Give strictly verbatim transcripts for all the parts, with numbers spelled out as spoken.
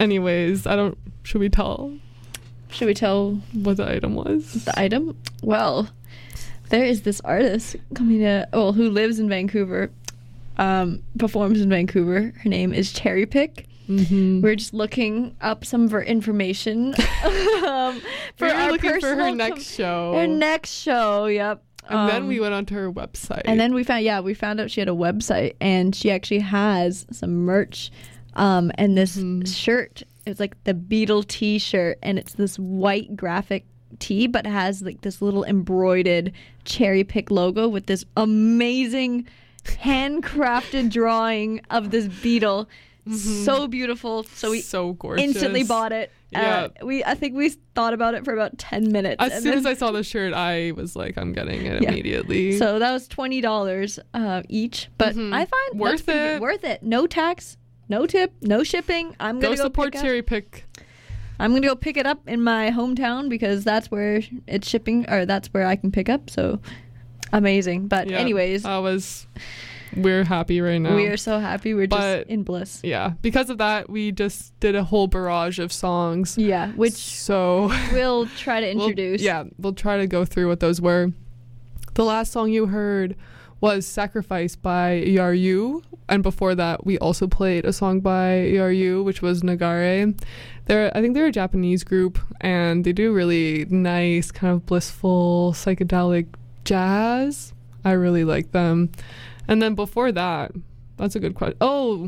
Anyways, I don't. Should we tell? Should we tell what the item was? The item? Well, there is this artist coming to, well, who lives in Vancouver, um, performs in Vancouver. Her name is Cherry Pick. Mm-hmm. We're just looking up some of her information um, for we were our looking for her personal next com- show. Her next show, yep. And um, then we went onto her website. And then we found, yeah, we found out she had a website, and she actually has some merch. Um, and this mm-hmm. shirt, it's like the Beatle T-shirt, and it's this white graphic tee, but it has like this little embroidered Cherry Pick logo with this amazing handcrafted drawing of this beetle. Mm-hmm. So beautiful. So we so gorgeous. Instantly bought it. Yeah. Uh, we I think we thought about it for about ten minutes. As soon then, as I saw the shirt, I was like, I'm getting it yeah. immediately. So that was twenty dollars uh, each, but mm-hmm. I find worth that's it. Worth it. No tax, no tip, no shipping. I'm gonna go, go support pick Cherry up. Pick. I'm gonna go pick it up in my hometown because that's where it's shipping, or that's where I can pick up. So amazing. But yeah, anyways, that was. We're happy right now. We are so happy. We're but, just in bliss. Yeah. Because of that, we just did a whole barrage of songs. Yeah. Which so we'll try to introduce. We'll, yeah. We'll try to go through what those were. The last song you heard was Sacrifice by E R U. And before that, we also played a song by E R U, which was Nagare. They're, I think they're a Japanese group, and they do really nice, kind of blissful, psychedelic jazz. I really like them. And then before that, that's a good question. Oh.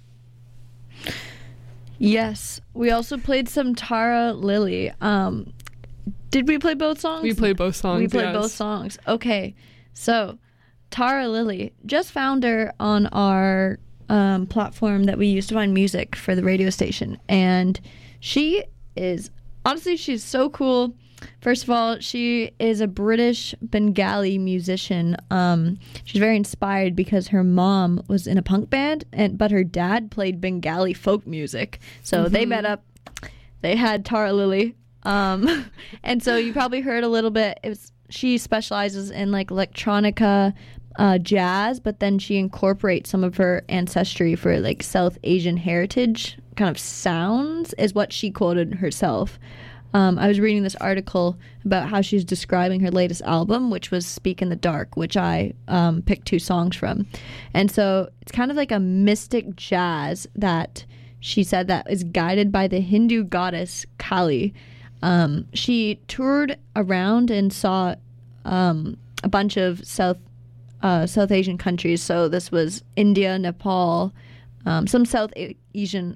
Yes. We also played some Tara Lily. Um, did we play both songs? We played both songs, We played yes. both songs. Okay. So, Tara Lily, just found her on our um, platform that we use to find music for the radio station. And she is, honestly, she's so cool. First of all, she is a British Bengali musician. Um, she's very inspired because her mom was in a punk band, and but her dad played Bengali folk music. So mm-hmm. they met up. They had Tara Lily. Um, and so you probably heard a little bit. It was, she specializes in like electronica, uh, jazz, but then she incorporates some of her ancestry for like South Asian heritage kind of sounds, is what she quoted herself. Um, I was reading this article about how she's describing her latest album, which was Speak in the Dark, which I um, picked two songs from. And so it's kind of like a mystic jazz that she said that is guided by the Hindu goddess Kali. Um, she toured around and saw um, a bunch of South uh, South Asian countries. So this was India, Nepal, um, some South Asian,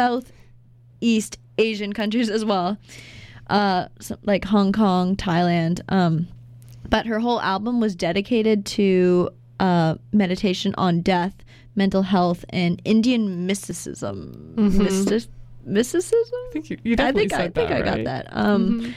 Southeast Asian countries as well. Uh, so, like Hong Kong, Thailand. Um, but her whole album was dedicated to uh, meditation on death, mental health, and Indian mysticism. Mm-hmm. Mystic- mysticism? I think you, you definitely I think said I that, think I right? got that. Um, mm-hmm.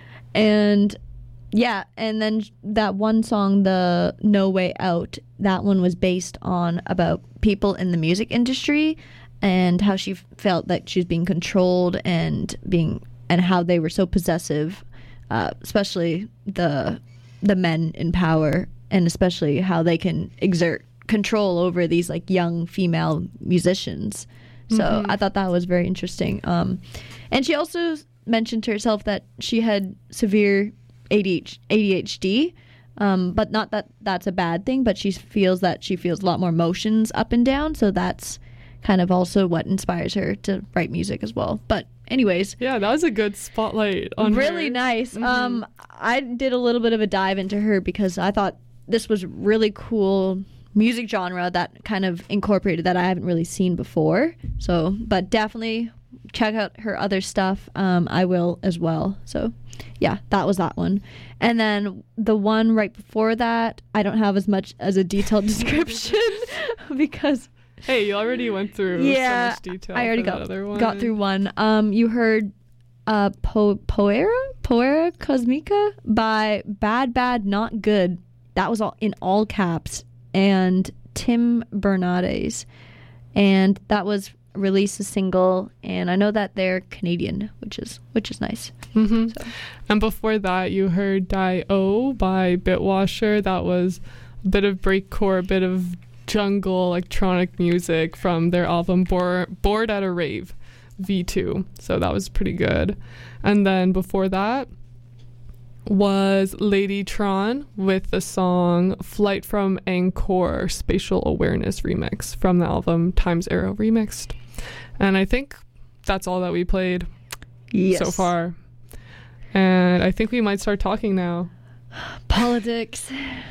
And yeah, and then that one song, the No Way Out, that one was based on about people in the music industry and how she felt that she was being controlled and being and how they were so possessive, uh, especially the the men in power, and especially how they can exert control over these like young female musicians. So mm-hmm. I thought that was very interesting. Um, and she also mentioned to herself that she had severe A D H D, um, but not that that's a bad thing, but she feels that she feels a lot more emotions up and down. So that's kind of also what inspires her to write music as well. But anyways, yeah, that was a good spotlight on really her. nice. Mm-hmm. Um, I did a little bit of a dive into her because I thought this was really cool music genre that kind of incorporated that I haven't really seen before. So, but definitely check out her other stuff. Um, I will as well. So, yeah, that was that one. And then the one right before that, I don't have as much as a detailed description because. Hey, you already went through yeah, so much detail. I already for got that other one. got through one. Um, you heard uh, po- Poera Poera Cosmica by Bad Bad Not Good. That was all in all caps, and Tim Bernardes, and that was released a single. And I know that they're Canadian, which is which is nice. Mm-hmm. So. And before that, you heard Die O by Bitwasher. That was a bit of breakcore, a bit of jungle electronic music from their album Bo- Bored at a Rave, V two. So that was pretty good. And then before that was Lady Tron with the song Flight from Angkor Spatial Awareness remix from the album Times Arrow Remixed. And I think that's all that we played yes. so far. And I think we might start talking now. Politics.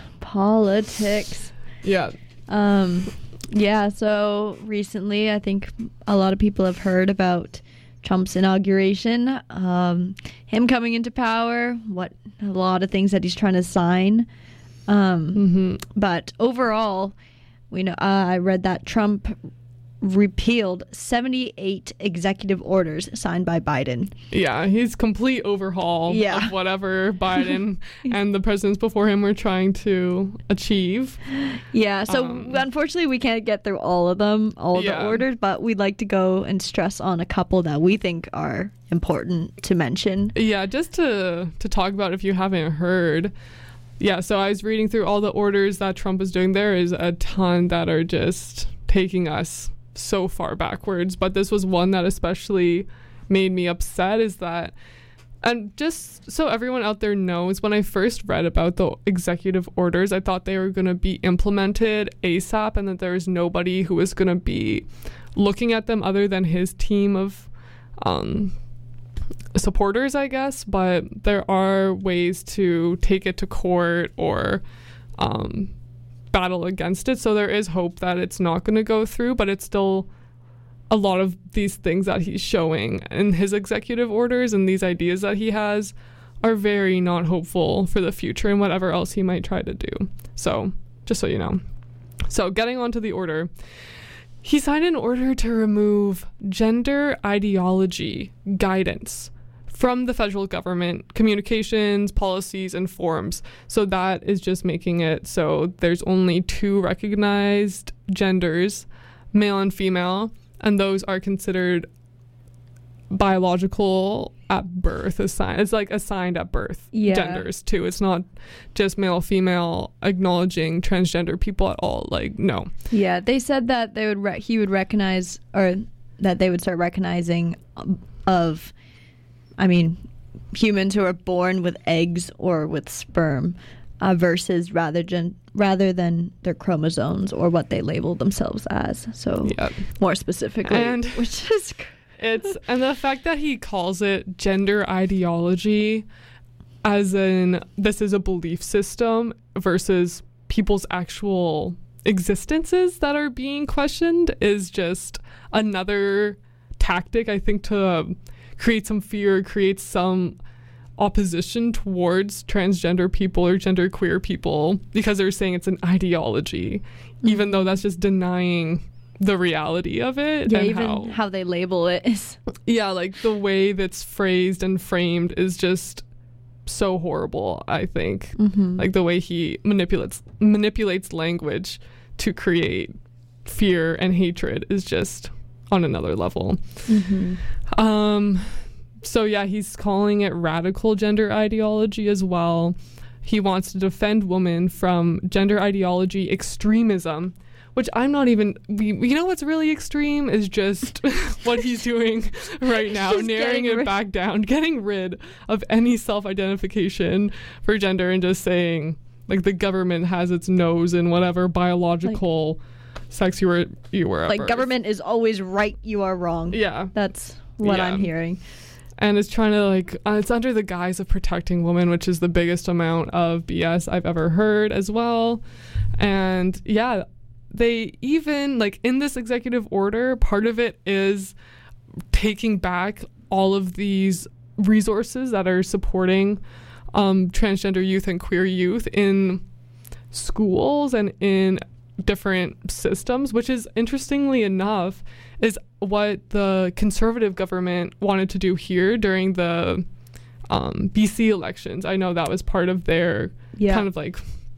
Politics. Yeah. Um, yeah, so recently I think a lot of people have heard about Trump's inauguration, um, him coming into power, what a lot of things that he's trying to sign. Um, Mm-hmm. But overall, we know uh, I read that Trump repealed seventy-eight executive orders signed by Biden. Yeah, he's complete overhaul Yeah. of whatever Biden and the presidents before him were trying to achieve. Yeah, so Um, unfortunately we can't get through all of them, all of Yeah. the orders, but we'd like to go and stress on a couple that we think are important to mention. Yeah, just to to talk about if you haven't heard. Yeah, so I was reading through all the orders that Trump is doing. There is a ton that are just taking us so far backwards, but this was one that especially made me upset is that, and just so everyone out there knows, when I first read about the executive orders, I thought they were going to be implemented ASAP and that there was nobody who was going to be looking at them other than his team of um, supporters, I guess. But there are ways to take it to court or um, battle against it, so there is hope that it's not going to go through, but it's still a lot of these things that he's showing in his executive orders and these ideas that he has are very not hopeful for the future and whatever else he might try to do. So just so you know. So getting on to the order, he signed an order to remove gender ideology guidance from the federal government communications, policies, and forms. So that is just making it so there's only two recognized genders, male and female, and those are considered biological at birth. Assigned, it's like assigned at birth Yeah. genders too. It's not just male, female, acknowledging transgender people at all. Like, no. Yeah, they said that they would re- he would recognize, or that they would start recognizing um, of, I mean, humans who are born with eggs or with sperm, uh, versus rather gen- rather than their chromosomes or what they label themselves as. So Yeah. more specifically, And- which is cr- It's and the fact that he calls it gender ideology, as in this is a belief system versus people's actual existences that are being questioned, is just another tactic, I think, to create some fear, create some opposition towards transgender people or genderqueer people, because they're saying it's an ideology, mm-hmm. even though that's just denying the reality of it. yeah, and even how, how they label it is. yeah, like the way that's phrased and framed is just so horrible, I think. Mm-hmm. Like the way he manipulates manipulates language to create fear and hatred is just on another level. Mm-hmm. Um so yeah, he's calling it radical gender ideology as well. He wants to defend women from gender ideology extremism, which I'm not even, we, you know what's really extreme is just what he's doing right now, Just narrowing getting it rid- back down, getting rid of any self-identification for gender and just saying, like, the government has its nose in whatever biological sex you were, you were at Like, birth. government is always right, you are wrong. Yeah. That's what Yeah. I'm hearing. And it's trying to, like, uh, it's under the guise of protecting women, which is the biggest amount of B S I've ever heard as well. And yeah, they even, like, in this executive order, part of it is taking back all of these resources that are supporting um, transgender youth and queer youth in schools and in different systems, which is, interestingly enough, is what the conservative government wanted to do here during the um, B C elections. I know that was part of their Yeah. kind of like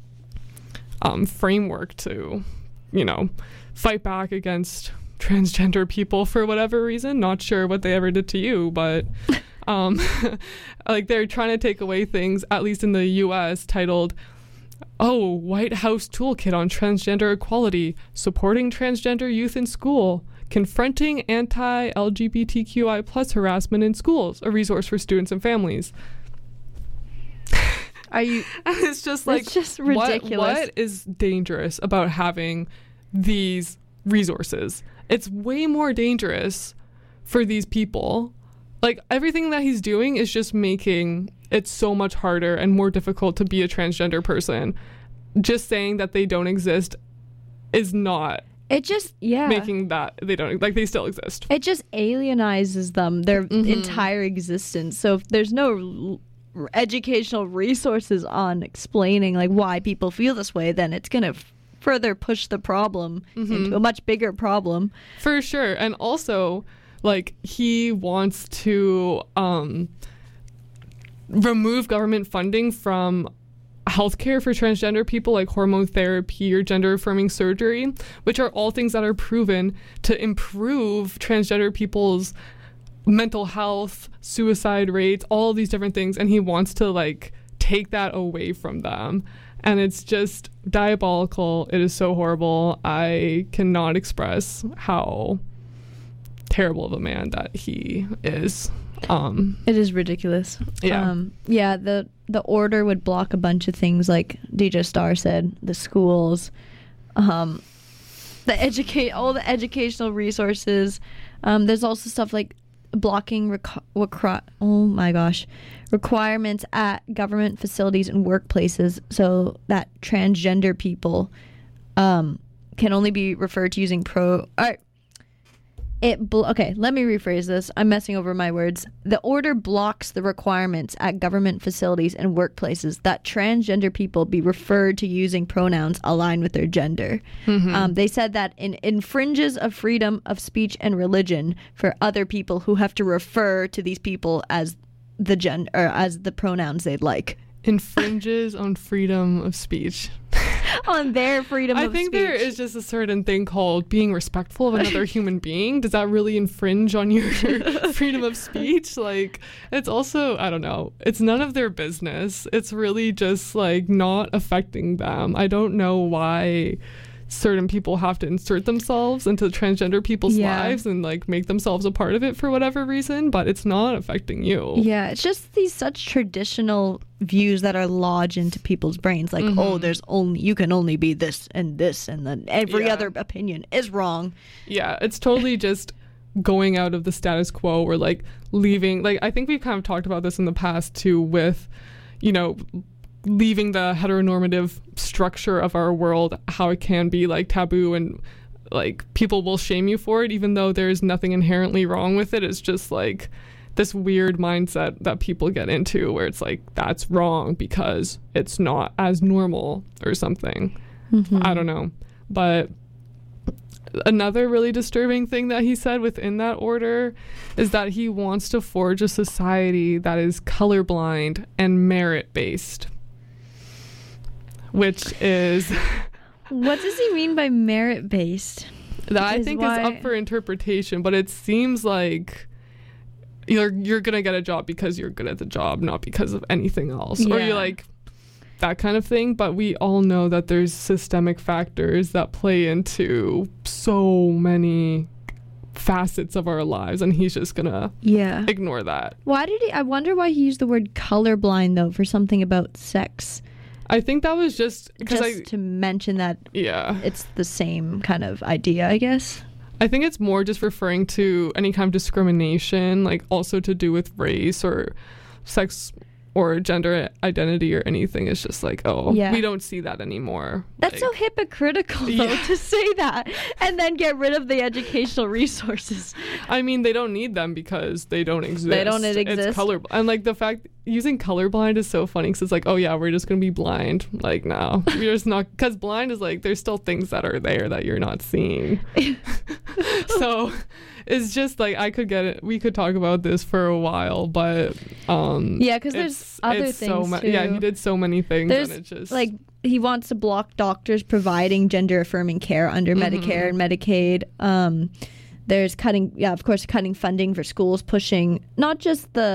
um, framework to, you know, fight back against transgender people for whatever reason. Not sure what they ever did to you, but um, like they're trying to take away things, at least in the U S, titled, oh, White House Toolkit on Transgender Equality, Supporting Transgender Youth in School. Confronting Anti-L G B T Q I plus harassment in schools, a resource for students and families. Are you? It's just like, it's just ridiculous. What, what is dangerous about having these resources? It's way more dangerous for these people. Like, everything that he's doing is just making it so much harder and more difficult to be a transgender person. Just saying that they don't exist is not it just yeah making that they don't, like, they still exist. It just alienizes them, their Mm-hmm. entire existence. So if there's no l- educational resources on explaining like why people feel this way, then it's gonna f- further push the problem Mm-hmm. into a much bigger problem. For sure. And also, like, he wants to um remove government funding from healthcare for transgender people, like hormone therapy or gender affirming surgery, which are all things that are proven to improve transgender people's mental health, suicide rates, all of these different things. And he wants to, like, take that away from them. And it's just diabolical. It is so horrible. I cannot express how terrible of a man that he is. Um, It is ridiculous. Yeah. Um, yeah, the the order would block a bunch of things, like D J Star said, the schools, um, the educate all the educational resources. Um, there's also stuff like blocking reco- requ- oh my gosh requirements at government facilities and workplaces, so that transgender people um, can only be referred to using pro. Or, It bl- okay, let me rephrase this. I'm messing over my words. The order blocks the requirements at government facilities and workplaces that transgender people be referred to using pronouns aligned with their gender. Mm-hmm. Um, they said that it infringes of freedom of speech and religion for other people who have to refer to these people as the gen or as the pronouns they'd like. infringes on freedom of speech. On their freedom I of think speech. there is just a certain thing called being respectful of another human being. Does that really infringe on your freedom of speech? Like, it's also, I don't know, it's none of their business. It's really just, like, not affecting them. I don't know why certain people have to insert themselves into transgender people's Yeah. lives and, like, make themselves a part of it for whatever reason, but it's not affecting you. Yeah, it's just these such traditional views that are lodged into people's brains. Like, Mhm. oh, there's only, you can only be this and this, and then every Yeah. other opinion is wrong. Yeah, it's totally just going out of the status quo or, like, leaving. Like, I think we've kind of talked about this in the past too with, you know, leaving the heteronormative structure of our world, how it can be, like, taboo and, like, people will shame you for it even though there's nothing inherently wrong with it. It's just, like, this weird mindset that people get into where it's like, that's wrong because it's not as normal or something. Mm-hmm. I don't know. But another really disturbing thing that he said within that order is that he wants to forge a society that is colorblind and merit-based, which is What does he mean by merit-based? that I Is think why- is up for interpretation, but it seems like you're you're gonna get a job because you're good at the job, not because of anything else. Or Yeah. you're like that kind of thing. But we all know that there's systemic factors that play into so many facets of our lives, and he's just gonna Yeah. ignore that. Why did he? I wonder why he used the word colorblind though for something about sex. I think that was just because Just I to mention that yeah it's the same kind of idea, I guess. I think it's more just referring to any kind of discrimination, like also to do with race or sex or gender identity or anything. It's just like, oh, Yeah. we don't see that anymore. That's so Like, hypocritical, though, Yeah. to say that and then get rid of the educational resources. I mean, they don't need them because they don't exist. They don't exist. It's color, and like the fact using colorblind is so funny because it's like, oh yeah, we're just gonna be blind. Like, no, we're just not, because blind is like there's still things that are there that you're not seeing. So it's just like I could get it. We could talk about this for a while, but um, Yeah, because there's it's- other it's things so mu- too. Yeah, he did so many things, There's and it just like he wants to block doctors providing gender affirming care under Mm-hmm. Medicare and Medicaid. Um, there's cutting, yeah, of course, cutting funding for schools, pushing not just the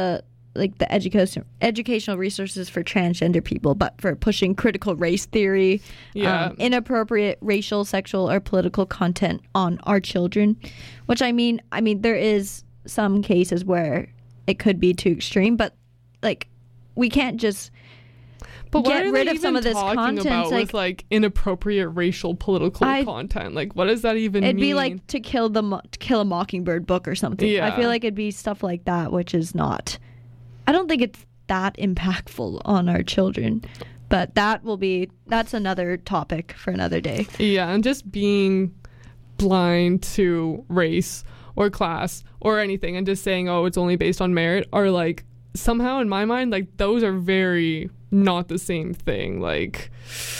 like the education educational resources for transgender people, but for pushing critical race theory, Yeah. um, inappropriate racial, sexual, or political content on our children. Which I mean, I mean, there is some cases where it could be too extreme, but like we can't just But what get are rid they of some even of this talking content. about It's like, with like inappropriate racial political I- content? Like, what does that even it'd mean? be like to kill the Mo- to kill a mockingbird book or something. I Yeah. feel like it'd be stuff like that, which is not. I don't think it's that impactful on our children, but that will be that's another topic for another day. Yeah, and just being blind to race or class or anything and just saying, oh, it's only based on merit are like somehow in my mind, like those are very not the same thing. Like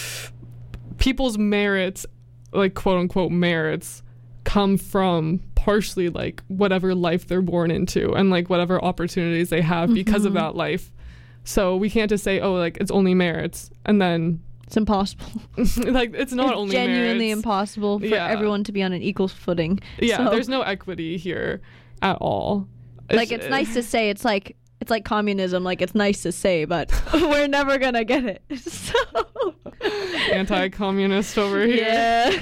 people's merits, like quote unquote merits, come from partially like whatever life they're born into and like whatever opportunities they have because of Mhm. that life. So we can't just say, oh, like it's only merits and then It's impossible. like it's not it's only genuinely merits. impossible for Yeah. everyone to be on an equal footing. Yeah, So, there's no equity here at all. like it's nice to say. It's like it's like communism. Like it's nice to say, but we're never gonna get it. So anti-communist over here. yeah.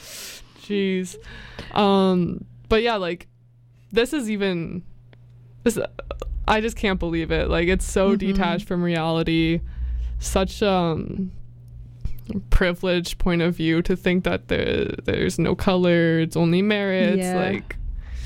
Jeez. Um, but yeah, like this is even this. I just can't believe it. Like it's so Mhm. detached from reality. Such um privileged point of view to think that there there's no color. It's only merits. Yeah. Like.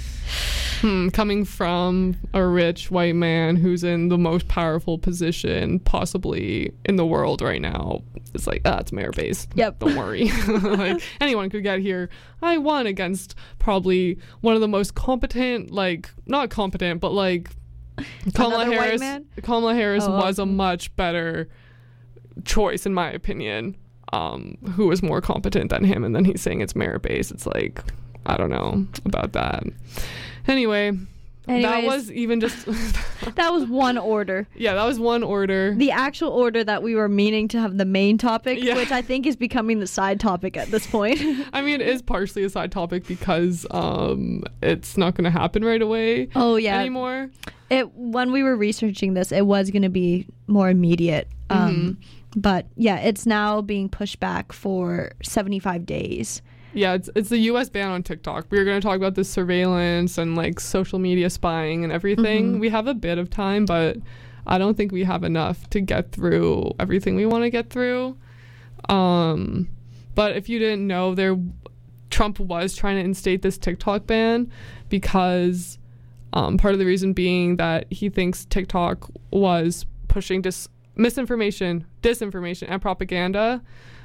Hmm, coming from a rich white man who's in the most powerful position possibly in the world right now, it's like, ah, it's merit based. Yep. Don't worry. Like anyone could get here. I won against probably one of the most competent, like not competent, but like Kamala Another white Harris. man? Kamala Harris Oh, was a okay. much better choice in my opinion. Um, who was more competent than him, and then he's saying it's merit based. It's like, I don't know about that. Anyway, that Anyways. was even just That was one order. yeah, that was one order. The actual order that we were meaning to have the main topic, Yeah. which I think is becoming the side topic at this point. I mean, it is partially a side topic because um, it's not going to happen right away Oh yeah. anymore. It when we were researching this, it was going to be more immediate. Um, But yeah, it's now being pushed back for seventy-five days. Yeah, it's it's the U S ban on TikTok. We were going to talk about the surveillance and like social media spying and everything. Mhm. We have a bit of time, but I don't think we have enough to get through everything we want to get through. Um, but if you didn't know, there Trump was trying to instate this TikTok ban because um, part of the reason being that he thinks TikTok was pushing dis- misinformation, disinformation, and propaganda.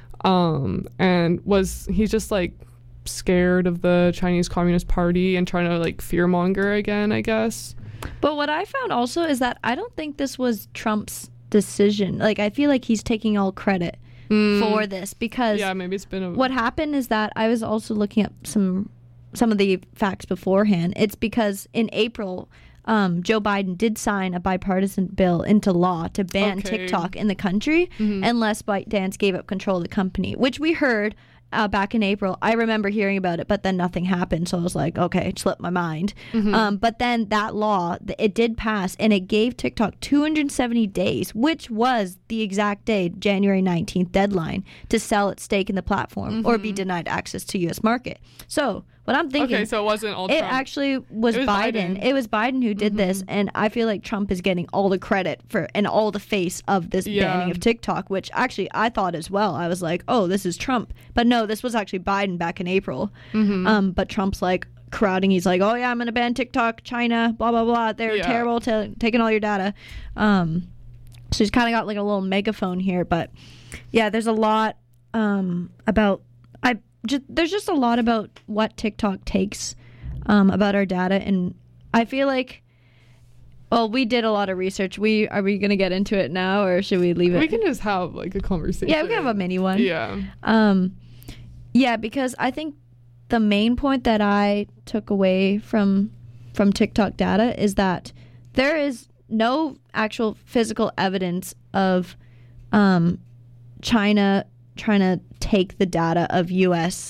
Um, and was he's just like scared of the Chinese Communist Party and trying to like fearmonger again, I guess. But what I found also is that I don't think this was Trump's decision. Like I feel like he's taking all credit Mm, for this because yeah, maybe it's been a what happened is that I was also looking up some some of the facts beforehand. It's because in April, um, Joe Biden did sign a bipartisan bill into law to ban Okay. TikTok in the country Mhm. unless ByteDance gave up control of the company, which we heard uh, back in April. I remember hearing about it, but then nothing happened. So I was like, okay, it slipped my mind. Mhm. Um, but then that law, th- it did pass, and it gave TikTok two hundred seventy days, which was the exact day, January nineteenth deadline, to sell its stake in the platform or be denied access to U S market. So what I'm thinking, okay, so it wasn't all it Trump. actually was, It was Biden. Biden. It was Biden who did this, Mm-hmm. and I feel like Trump is getting all the credit for and all the face of this Yeah. banning of TikTok, which actually I thought as well. I was like, oh, this is Trump, but no, this was actually Biden back in April. Mhm. Um, but Trump's like crowding. He's like, oh yeah, I'm gonna ban TikTok, China, blah blah blah. They're Yeah. terrible, t- taking all your data. Um, so he's kind of got like a little megaphone here, but yeah, there's a lot um, about I. Just, there's just a lot about what TikTok takes um, about our data, and I feel like, well, we did a lot of research. We are we gonna get into it now, or should we leave it? We can just have like a conversation. yeah, we can have a mini one. Yeah. Um, yeah, because I think the main point that I took away from from TikTok data is that there is no actual physical evidence of um, China trying to take the data of U S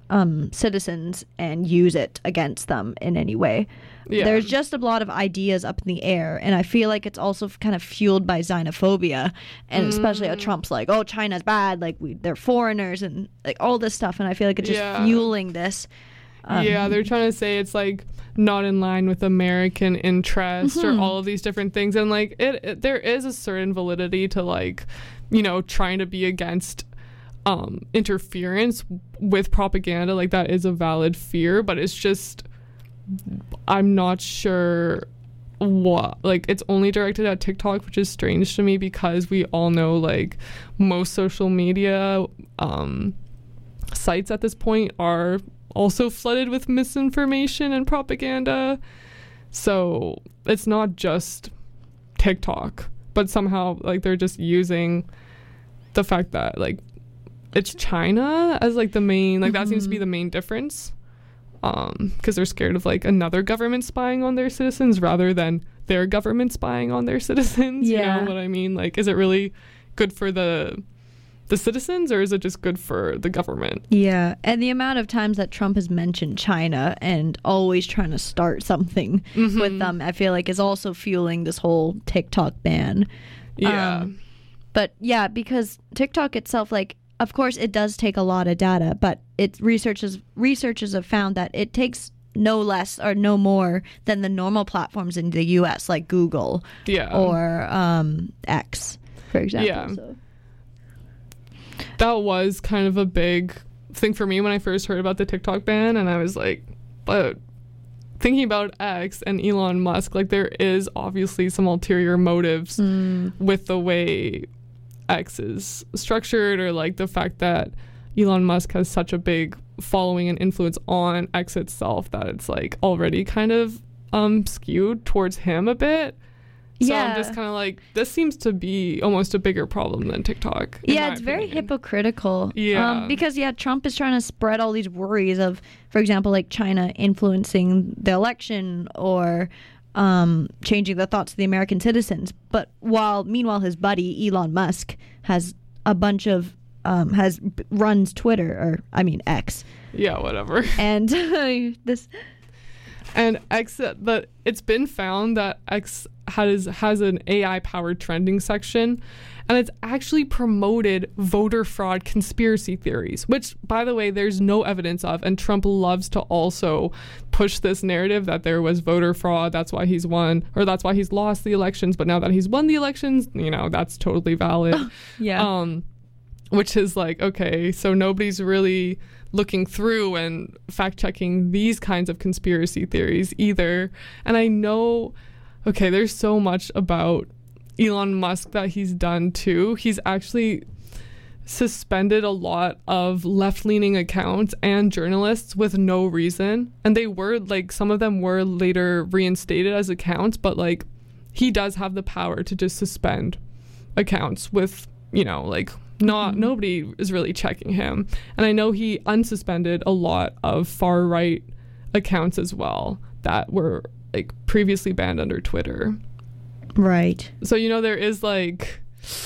um, citizens and use it against them in any way. Yeah. There's just a lot of ideas up in the air, and I feel like it's also kind of fueled by xenophobia, and mm. especially how Trump's like, oh, China's bad, like we, they're foreigners, and like all this stuff, and I feel like it's just yeah. fueling this. Um, yeah, they're trying to say it's like not in line with American interest mm-hmm. or all of these different things, and like it, it, there is a certain validity to like, you know, trying to be against um, interference with propaganda. Like that is a valid fear, but it's just, I'm not sure what, like it's only directed at TikTok, which is strange to me because we all know like most social media um, sites at this point are also flooded with misinformation and propaganda. So it's not just TikTok, but somehow like they're just using the fact that like it's China as like the main, like mm-hmm. that seems to be the main difference. Um, because they're scared of like another government spying on their citizens rather than their government spying on their citizens. Yeah. You know what I mean? Like, is it really good for the the citizens, or is it just good for the government? Yeah, and the amount of times that Trump has mentioned China and always trying to start something mm-hmm. with them, I feel like is also fueling this whole TikTok ban. Yeah. Um, but yeah, because TikTok itself, like, of course, it does take a lot of data, but it researchers researchers have found that it takes no less or no more than the normal platforms in the U S, like Google yeah. or um, X, for example. Yeah. So. That was kind of a big thing for me when I first heard about the TikTok ban, and I was like, but thinking about X and Elon Musk, like there is obviously some ulterior motives mm. with the way X is structured, or like the fact that Elon Musk has such a big following and influence on X itself that it's like already kind of um skewed towards him a bit. So yeah. I'm just kind of like, this seems to be almost a bigger problem than TikTok. Yeah, it's very hypocritical. Yeah. Um, because, yeah, Trump is trying to spread all these worries of, for example, like China influencing the election or um, changing the thoughts of the American citizens. But while, meanwhile, his buddy, Elon Musk, has a bunch of, um, has runs Twitter, or, I mean, X. Yeah, whatever. And this... And X, but it's been found that X has has an A I-powered trending section, and it's actually promoted voter fraud conspiracy theories, which, by the way, there's no evidence of. And Trump loves to also push this narrative that there was voter fraud. That's why he's won, or that's why he's lost the elections. But now that he's won the elections, you know, that's totally valid. yeah. Um, which is like, okay, so nobody's really looking through and fact-checking these kinds of conspiracy theories either. And I know, okay, there's so much about Elon Musk that he's done too. He's actually suspended a lot of left-leaning accounts and journalists with no reason. And they were, like, some of them were later reinstated as accounts, but, like, he does have the power to just suspend accounts with, you know, like... Not mm-hmm. nobody is really checking him. And I know he unsuspended a lot of far right accounts as well that were like previously banned under Twitter. Right. So, you know, there is like,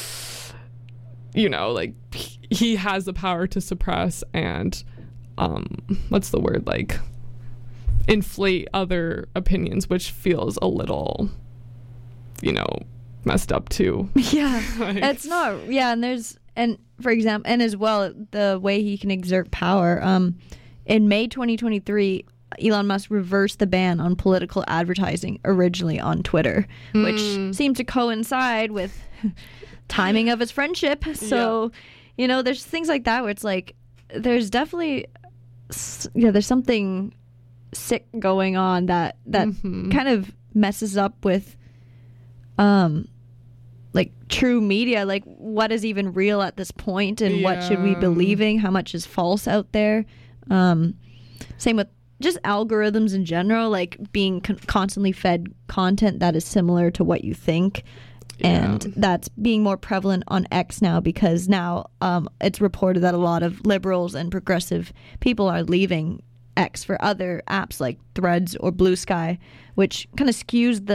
you know, like he has the power to suppress and um what's the word, like inflate other opinions, which feels a little, you know, messed up too. Yeah. like, it's not yeah, and there's And for example, and as well, the way he can exert power. Um, in May twenty twenty-three, Elon Musk reversed the ban on political advertising originally on Twitter, mm. which seemed to coincide with timing of his friendship. So, yeah. you know, there's things like that where it's like, there's definitely, yeah, there's something sick going on that that mm-hmm. kind of messes up with, um. like true media, like what is even real at this point and yeah. what should we be believing, how much is false out there. Um, same with just algorithms in general, like being con- constantly fed content that is similar to what you think. Yeah. And that's being more prevalent on X now because now um, it's reported that a lot of liberals and progressive people are leaving X for other apps like Threads or Blue Sky, which kind of skews the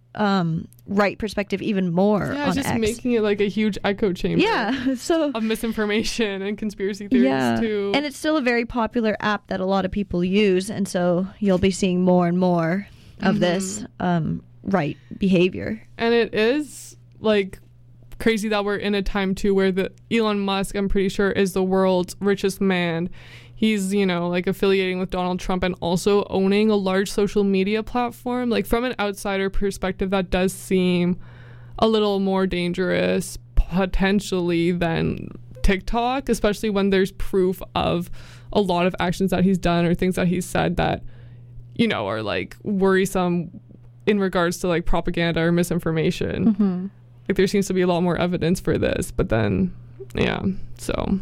um, right perspective even more Yeah, on it's just X. making it like a huge echo chamber. Yeah, so Of misinformation and conspiracy theories yeah, too. and it's still a very popular app that a lot of people use, and so you'll be seeing more and more of Mhm. this um, right behavior. And it is like crazy that we're in a time too where the Elon Musk, I'm pretty sure, is the world's richest man. He's, you know, like affiliating with Donald Trump and also owning a large social media platform. Like from an outsider perspective, that does seem a little more dangerous potentially than TikTok, especially when there's proof of a lot of actions that he's done or things that he's said that, you know, are like worrisome in regards to like propaganda or misinformation. Mm-hmm. Like there seems to be a lot more evidence for this, but then yeah, so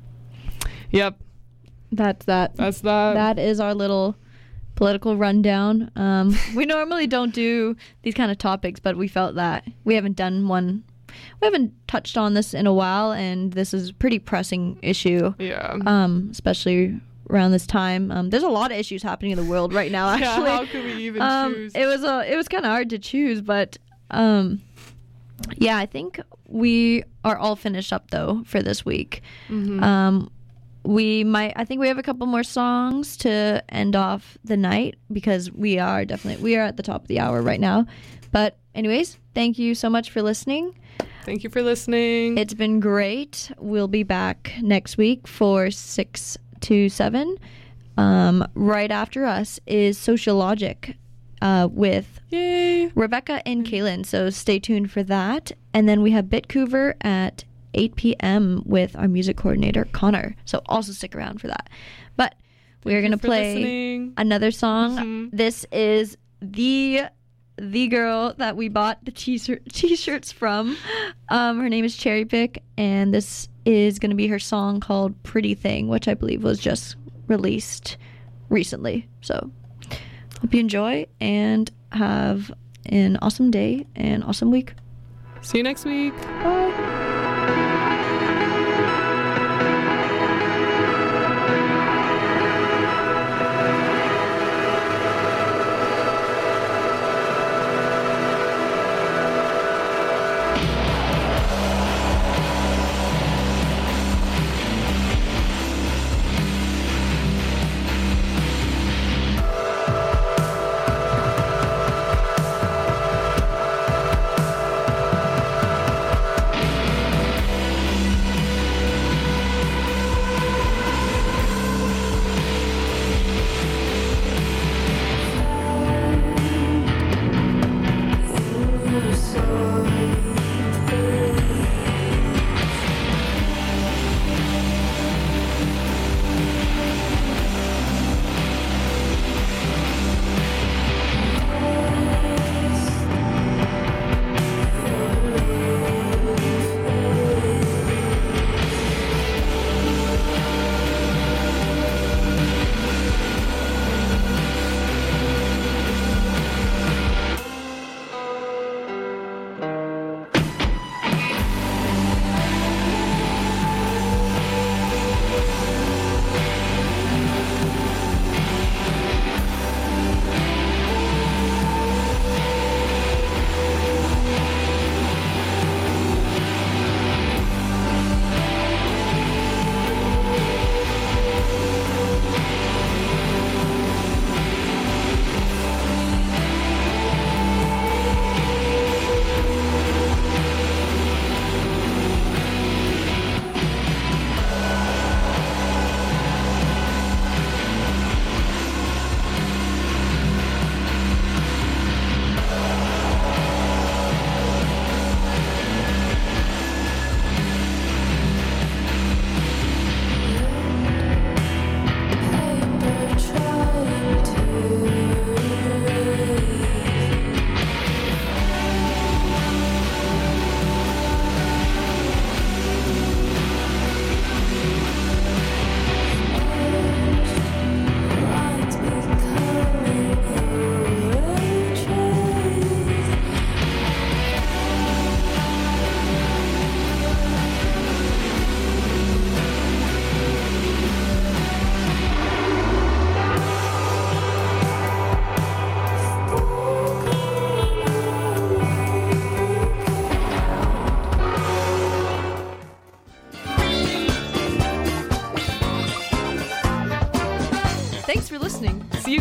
yep, That's that. that's that. That is our little political rundown. Um, we normally don't do these kind of topics, but we felt that we haven't done one. We haven't touched on this in a while, and this is a pretty pressing issue, Yeah. um, especially around this time. Um, there's a lot of issues happening in the world right now. Actually, Yeah, how could we even um, choose? it was a, it was kind of hard to choose, but um, yeah, I think we are all finished up though for this week. Mhm. Um, we might, I think we have a couple more songs to end off the night because we are definitely, we are at the top of the hour right now. But anyways, thank you so much for listening. Thank you for listening. It's been great. We'll be back next week for six to seven. Um, right after us is Sociologic uh, with Yay. Rebecca and Kaylin. So stay tuned for that. And then we have Bitcouver at eight p.m. with our music coordinator, Connor. So also stick around for that. But we're Thank going you to for play listening. another song. Mhm. This is the the girl that we bought the t-shirt, t-shirts from. Um, her name is Cherry Pick, and this is going to be her song called Pretty Thing, which I believe was just released recently. So hope you enjoy and have an awesome day and awesome week. See you next week. Bye.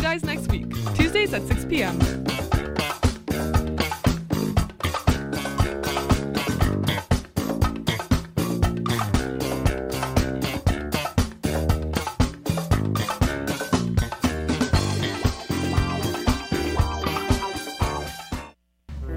guys next week, Tuesdays at six p.m.